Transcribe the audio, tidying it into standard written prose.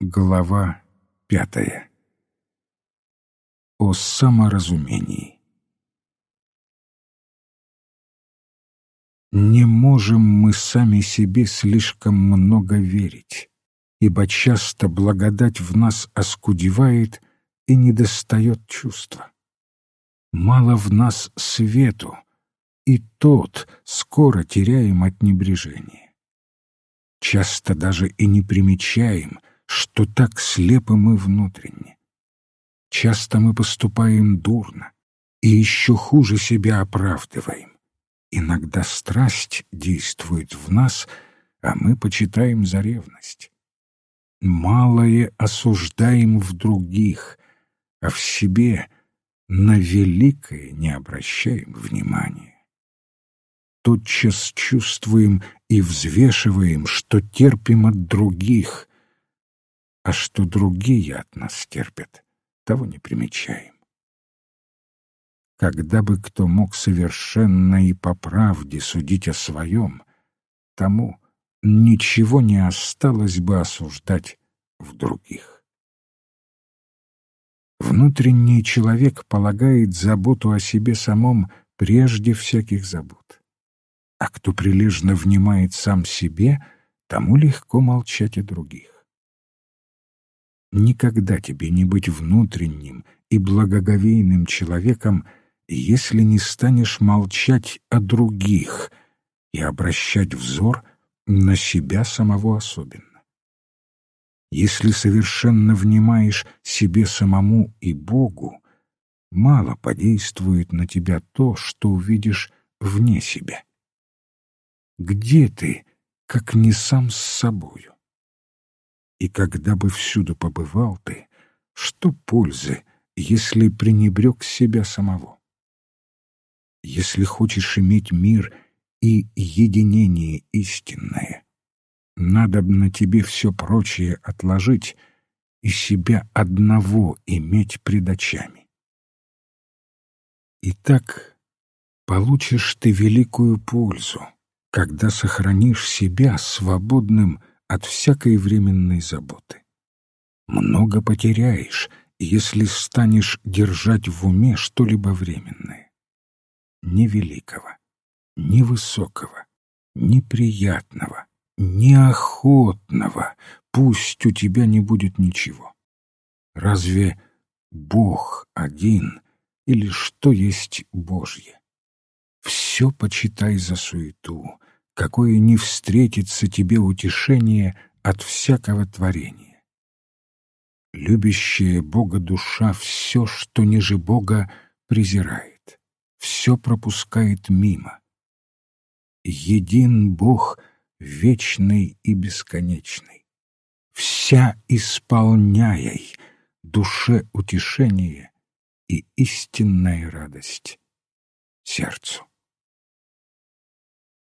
Глава 5. О саморазумении. Не можем мы сами себе слишком много верить, ибо часто благодать в нас оскудевает и недостает чувства. Мало в нас свету, и тот скоро теряем от небрежения. Часто даже и не примечаем, что так слепы мы внутренне. Часто мы поступаем дурно и еще хуже себя оправдываем. Иногда страсть действует в нас, а мы почитаем за ревность. Малое осуждаем в других, а в себе на великое не обращаем внимания. Тотчас чувствуем и взвешиваем, что терпим от других, а что другие от нас терпят, того не примечаем. Когда бы кто мог совершенно и по правде судить о своем, тому ничего не осталось бы осуждать в других. Внутренний человек полагает заботу о себе самом прежде всяких забот. А кто прилежно внимает сам себе, тому легко молчать о других. Никогда тебе не быть внутренним и благоговейным человеком, если не станешь молчать о других и обращать взор на себя самого особенно. Если совершенно внимаешь себе самому и Богу, мало подействует на тебя то, что увидишь вне себя. Где ты, как не сам с собою? И когда бы всюду побывал ты, что пользы, если пренебрег себя самого? Если хочешь иметь мир и единение истинное, надобно тебе все прочее отложить и себя одного иметь пред очами. Итак, получишь ты великую пользу, когда сохранишь себя свободным от всякой временной заботы. Много потеряешь, если станешь держать в уме что-либо временное. Ни великого, ни высокого, ни приятного, ни охотного пусть у тебя не будет ничего. Разве Бог один или что есть Божье? Все почитай за суету, какое не встретится тебе утешение от всякого творения. Любящая Бога душа все, что ниже Бога, презирает, все пропускает мимо. Един Бог вечный и бесконечный, вся исполняй душе утешение и истинная радость сердцу.